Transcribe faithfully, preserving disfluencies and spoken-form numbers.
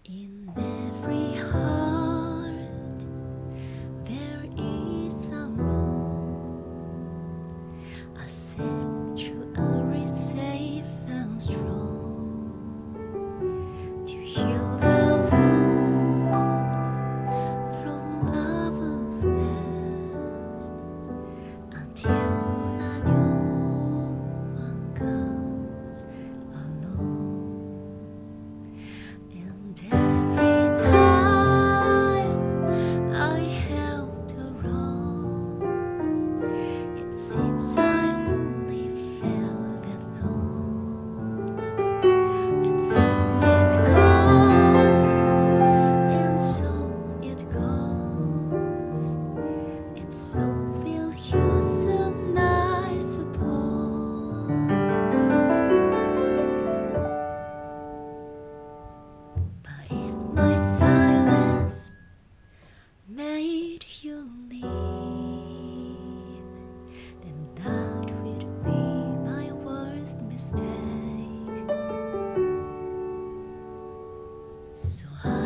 In every heart there is some room, a sanctuary safe and strong, to heal the wounds from lovers past, until a new one comes along. And every time I held a rose, it seems I only felt the thorns. And so it goes, and so it goes, and so will you soon, I suppose. But if my silence made you leave, then that would be my worst mistake. So I